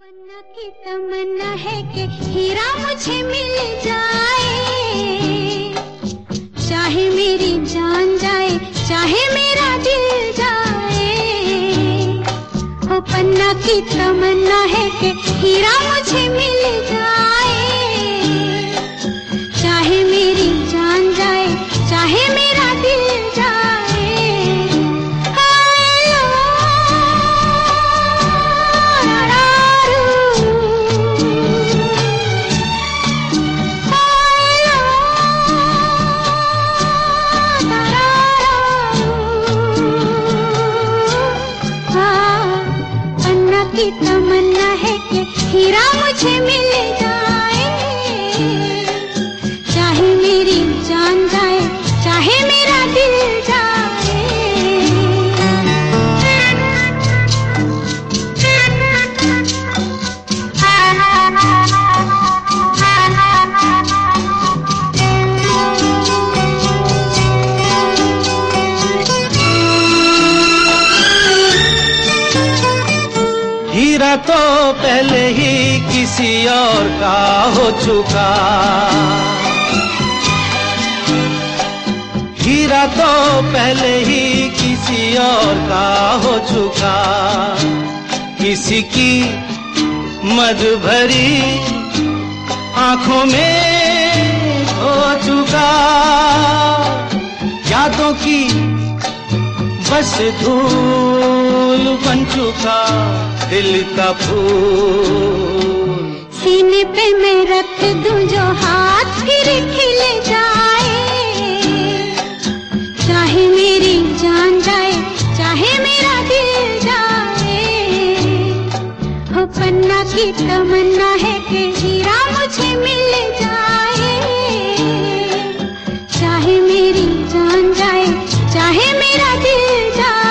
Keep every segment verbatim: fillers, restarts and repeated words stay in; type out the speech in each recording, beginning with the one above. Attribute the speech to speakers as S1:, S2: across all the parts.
S1: तमन्ना की तमन्ना है कि हीरा मुझे मिल जाए, चाहे मेरी जान जाए चाहे मेरा दिल जाए। ओ पन्ना की तमन्ना है कि हीरा मुझे मिल जाए, चाहे मेरी जान जाए चाहे मेरा दिल जाए। की तमन्ना है कि हीरा मुझे मिल जाए, चाहे मेरी जान जाए चाहे मेरा दिल जाए।
S2: हीरा तो पहले ही किसी और का हो चुका, हीरा तो पहले ही किसी और का हो चुका। किसी की मद भरी आंखों में हो चुका, यादों की बस धूल बन चुका दिल का फूल।
S1: सीने पे मैं रख दूं जो हाथ फिर खिल जाए, चाहे मेरी जान जाए चाहे मेरा दिल जाए। हो पन्ना की तमन्ना है कि हीरा मुझे मिल जाए, चाहे मेरी जान जाए चाहे मेरा दिल जाए।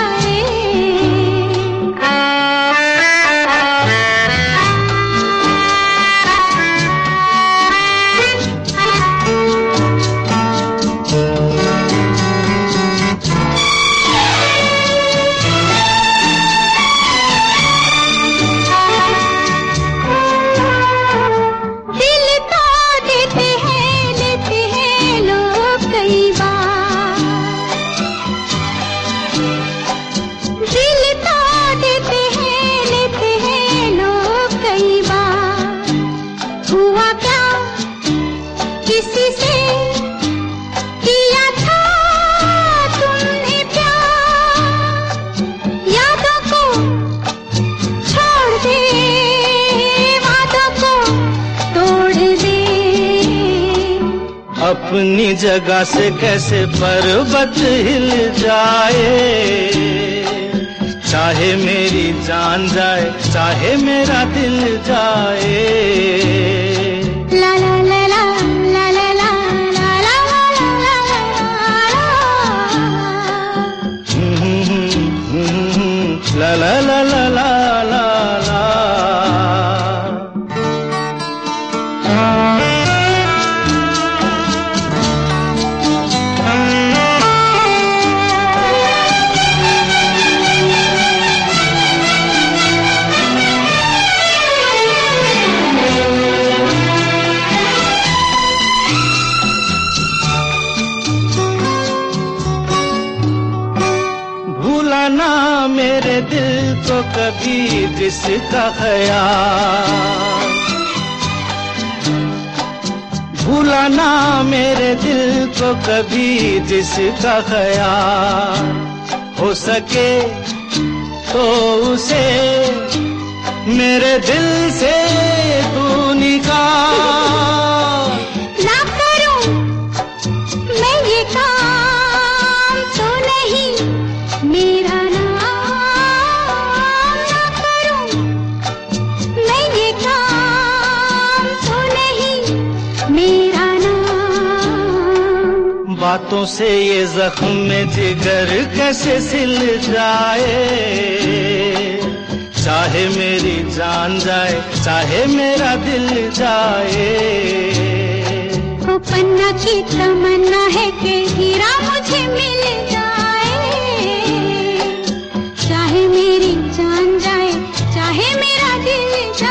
S2: अपनी जगह से कैसे पर्वत हिल जाए, चाहे मेरी जान जाए चाहे मेरा दिल जाए।
S1: ला ला ला ला ला ला ला ला ला ला
S2: ला ला ला ला ला ला। भूलाना मेरे दिल को कभी जिसका ख्याल, भूलाना मेरे दिल को कभी जिसका ख्याल। हो सके तो उसे मेरे दिल से तू निकाल।
S1: ना करूं मैं ये काम तो नहीं मेरा नाम, ना करूं मैं ये काम तो नहीं मेरा नाम।
S2: बातों से ये जख्म में जिगर कैसे सिल जाए, चाहे मेरी जान जाए चाहे मेरा दिल जाए।
S1: ओ पन्ना की तमन्ना है कि हीरा मुझे मिल जाए, चाहे मेरी जान जाए चाहे मेरा दिल जाए।